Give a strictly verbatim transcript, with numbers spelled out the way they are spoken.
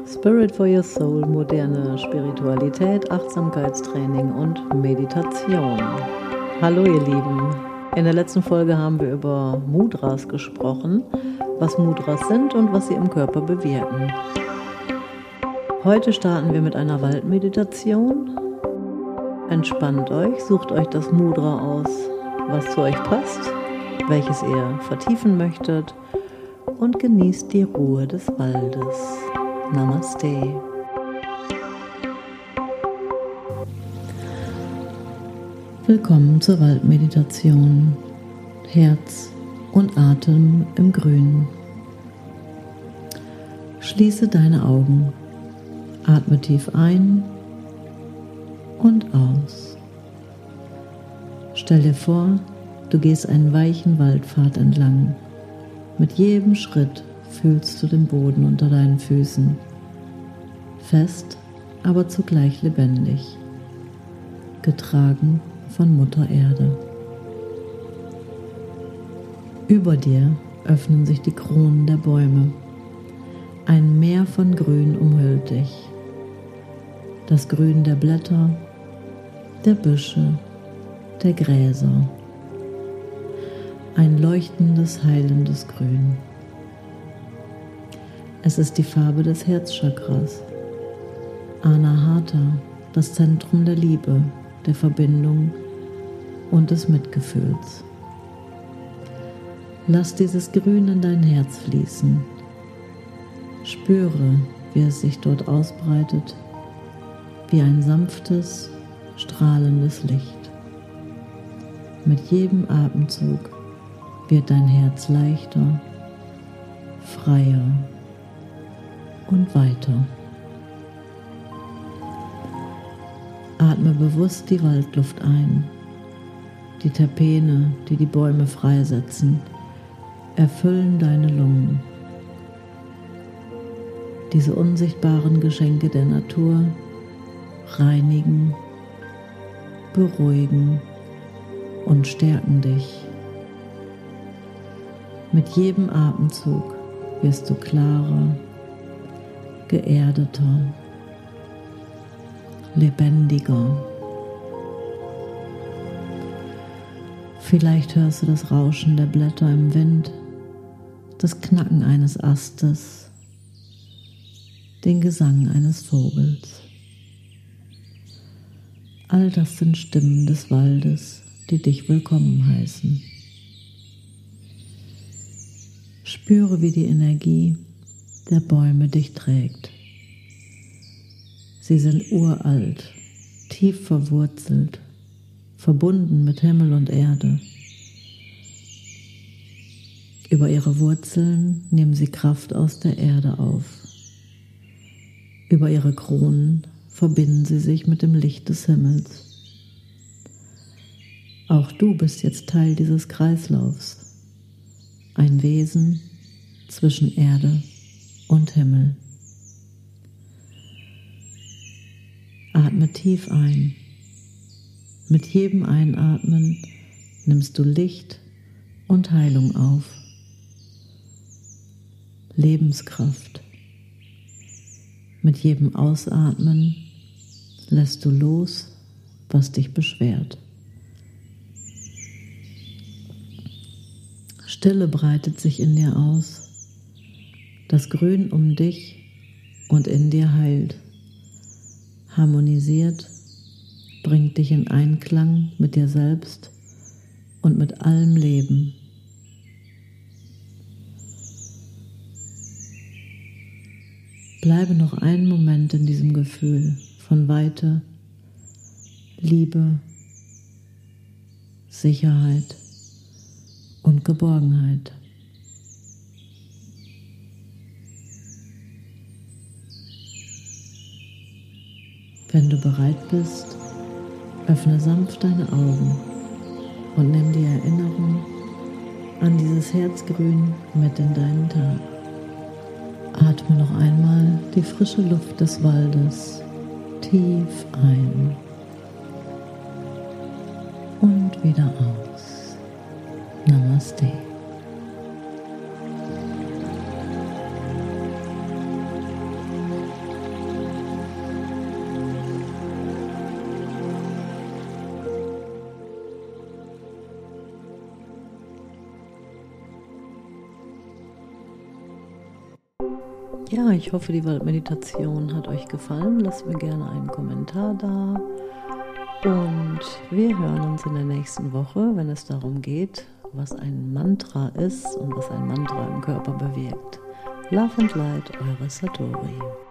Spirit for Your Soul, moderne Spiritualität, Achtsamkeitstraining und Meditation. Hallo ihr Lieben, in der letzten Folge haben wir über Mudras gesprochen, was Mudras sind und was sie im Körper bewirken. Heute starten wir mit einer Waldmeditation. Entspannt euch, sucht euch das Mudra aus, was zu euch passt, welches ihr vertiefen möchtet und genießt die Ruhe des Waldes. Namaste. Willkommen zur Waldmeditation. Herz und Atem im Grün. Schließe deine Augen. Atme tief ein und aus. Stell dir vor, du gehst einen weichen Waldpfad entlang. Mit jedem Schritt fühlst du den Boden unter deinen Füßen. Fest, aber zugleich lebendig. Getragen von Mutter Erde. Über dir öffnen sich die Kronen der Bäume. Ein Meer von Grün umhüllt dich. Das Grün der Blätter, der Büsche, der Gräser. Ein leuchtendes, heilendes Grün. Es ist die Farbe des Herzchakras. Anahata, das Zentrum der Liebe, der Verbindung und des Mitgefühls. Lass dieses Grün in dein Herz fließen. Spüre, wie es sich dort ausbreitet, wie ein sanftes, strahlendes Licht. Mit jedem Atemzug wird dein Herz leichter, freier und weiter. Atme bewusst die Waldluft ein. Die Terpene, die die Bäume freisetzen, erfüllen deine Lungen. Diese unsichtbaren Geschenke der Natur reinigen, beruhigen und stärken dich. Mit jedem Atemzug wirst du klarer, geerdeter, lebendiger. Vielleicht hörst du das Rauschen der Blätter im Wind, das Knacken eines Astes, den Gesang eines Vogels. All das sind Stimmen des Waldes, die dich willkommen heißen. Spüre, wie die Energie der Bäume dich trägt. Sie sind uralt, tief verwurzelt, verbunden mit Himmel und Erde. Über ihre Wurzeln nehmen sie Kraft aus der Erde auf. Über ihre Kronen verbinden sie sich mit dem Licht des Himmels. Auch du bist jetzt Teil dieses Kreislaufs, ein Wesen zwischen Erde und Himmel. Atme tief ein. Mit jedem Einatmen nimmst du Licht und Heilung auf. Lebenskraft. Mit jedem Ausatmen lässt du los, was dich beschwert. Stille breitet sich in dir aus. Das Grün um dich und in dir heilt, harmonisiert, bringt dich in Einklang mit dir selbst und mit allem Leben. Bleibe noch einen Moment in diesem Gefühl von Weite, Liebe, Sicherheit und Geborgenheit. Wenn du bereit bist, öffne sanft deine Augen und nimm die Erinnerung an dieses Herzgrün mit in deinen Tag. Atme noch einmal die frische Luft des Waldes tief ein und wieder aus. Namaste. Ja, ich hoffe, die Waldmeditation hat euch gefallen. Lasst mir gerne einen Kommentar da. Und wir hören uns in der nächsten Woche, wenn es darum geht, was ein Mantra ist und was ein Mantra im Körper bewirkt. Love and Light, eure Satori.